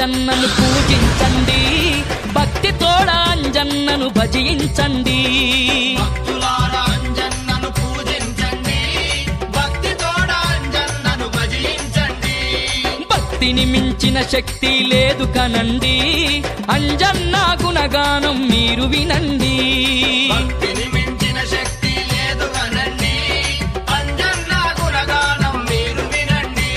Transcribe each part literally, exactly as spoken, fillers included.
అంజన్నను పూజించండి, భక్తి తోడ అంజన్నను భజించండి. భక్తులారా అంజన్నను పూజించండి, భక్తి తోడ అంజన్నను భజించండి. భక్తిని మించిన శక్తి లేదు కనండి, అంజన్న గుణగానం మీరు వినండి. భక్తిని మించిన శక్తి లేదు కనండి, అంజన్న గుణగానం మీరు వినండి.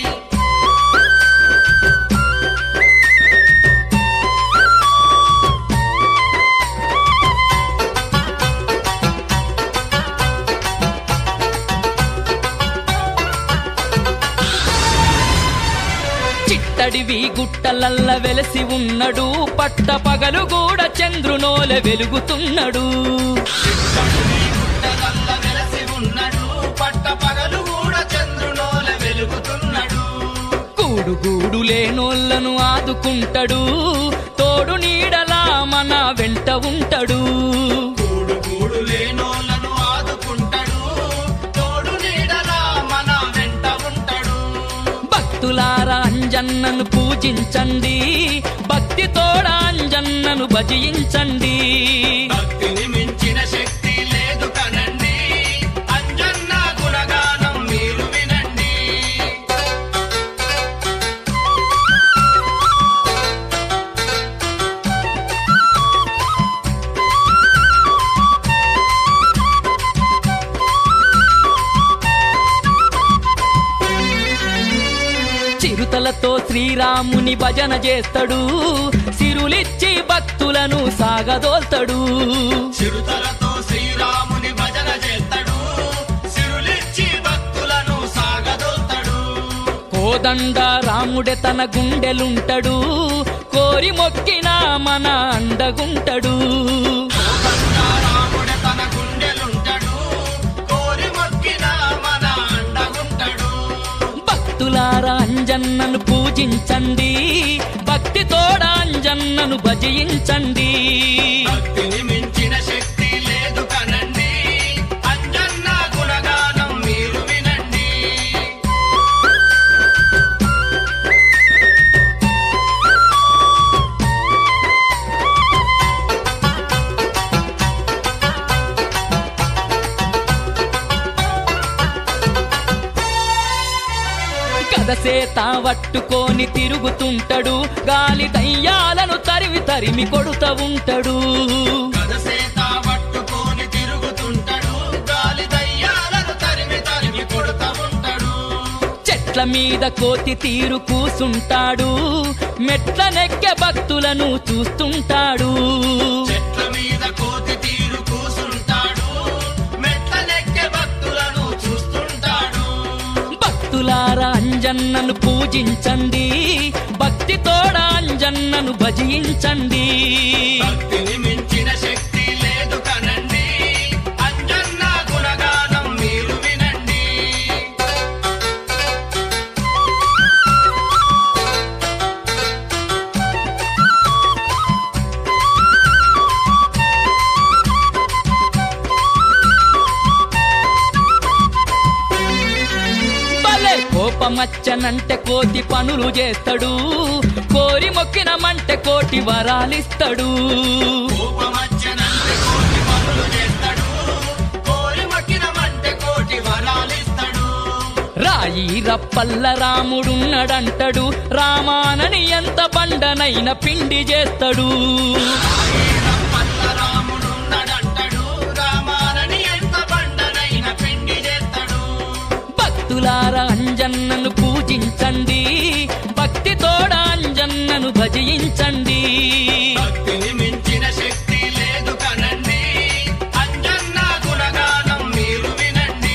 చిట్టడివి గుట్టలల్ల వెలసి ఉన్నడు, పట్ట పగలు కూడా చంద్రునోలె వెలుగుతున్నాడు. గుట్టలల్ల వెలసి ఉన్నడు, పట్ట పగలు కూడా చంద్రునోలె వెలుగుతున్నాడు. కూడు గూడు లేనోళ్లను ఆదుకుంటాడు, తోడు నీడలా మన వెంట ఉంటాడు. కూడు గూడు లేనోళ్ళను ఆదుకుంటాడు, తోడు నీడలా మన వెంట ఉంటాడు. భక్తులారా అంజన్నను పూజించండి, భక్తి తోడ అంజన్నను భజించండి. భక్తిని మించిన శక్తి లేదు కనండి, అంజన్న గుణగానం మీరు వినండి. చిరుతలతో శ్రీరాముని భజన చేస్తాడు, సిరులిచ్చి భక్తులను సాగదోల్తాడు. చిరుతలతో శ్రీరాముని భజన చేస్తాడు, సిరులిచ్చి భక్తులను సాగదోల్తాడు. కోదండ రాముడే తన గుండెలుంటాడు, కోరి మొక్కిన మన అండగుంటాడు. రాముడే తన గుండెలుంటాడు, కోరి మొక్కిన మన అండగుంటాడు. భక్తులారా అంజన్నను పూజించండి, భక్తి తోడ అంజన్నను భజించండి. భక్తిని మించిన శక్తి లేదు కనండి, అంజన్న గుణగానం మీరు వినండి. కదసేత పట్టుకొని తిరుగుతుంటాడు, గాలి దయ్యాలను తరిమి తరిమి కొడుతూ ఉంటాడు. గదసేత పట్టుకొని తిరుగుతుంటాడు, గాలి దయ్యాలను తరిమి తరిమి కొడుతూ ఉంటాడు. చెట్ల మీద కోతి తీరు కూసుంటాడు, మెట్ల నెక్కే భక్తులను చూస్తుంటాడు. చెట్ల మీద కోతి తీరు కూసుంటాడు, మెట్ల నెక్కే భక్తులను చూస్తుంటాడు. భక్తులారా అంజన్నను పూజించండి, భక్తి తోడ అంజన్నను భజించండి. భక్తిని మించిన శక్తి లేదు కనండి, అంజన్న గుణగానం మీరు వినండి. భలే కోపమచ్చనంటే కోతి పనులు చేస్తాడు, కోరి మొక్కినమంటే కోటి వరాలిస్తాడు. కోపమచ్చనంటే కోటి పనులు చేస్తాడు, కోరి మొక్కినమంటే కోటి వరాలిస్తాడు. రాయి రప్పల్ల రాముడున్నడంటాడు, రామానని ఎంత బండనైన పిండి చేస్తాడు. పల్ల రాముడున్నాడంటాడు, రామానని ఎంత బండనైన పిండి చేస్తాడు. భక్తులారా అంజన్నను పూజించండి, భక్తి తోడ అంజన్నను భజించండి. భక్తిని మించిన శక్తి లేదు కనండి, అంజన్న గుణగానం మీరు వినండి.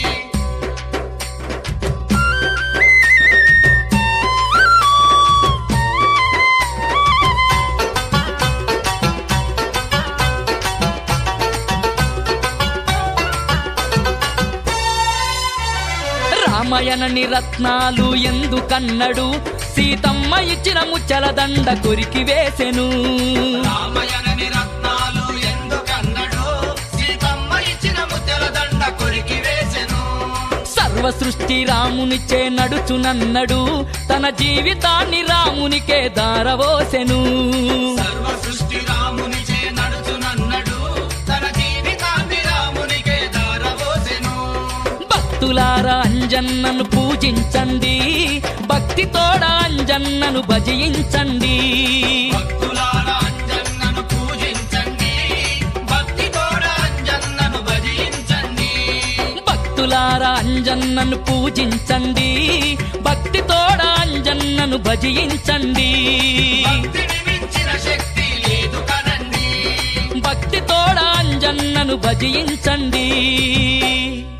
రామయనని రత్నాలు ఎందుకన్నడు, సీతమ్మ ఇచ్చిన ముచ్చల దండ కొరికి వేసెను. రామయనని రత్నాలు ఎందుకన్నడు, సీతమ్మ ఇచ్చిన ముత్యాల దండ కొరికి వేసెను. సర్వ సృష్టి రామునిచే నడుచునన్నడు తన జీవితాన్ని రామునికే దారవోసెను సర్వ సృష్టి రామునిచే నడుచునన్నడు తన జీవితాన్ని రామునికే దారవోసెను భక్తులారా అంజన్నను పూజించండి భక్తితోడ అంజన్నను భజించండి భక్తులారా అంజన్నను పూజించండి భక్తితోడ అంజన్నను భజించండి భక్తులారా అంజన్నను పూజించండి భక్తితోడ అంజన్నను భజించండి భక్తిని మించిన శక్తి లేదు కదండి భక్తితోడ అంజన్నను భజించండి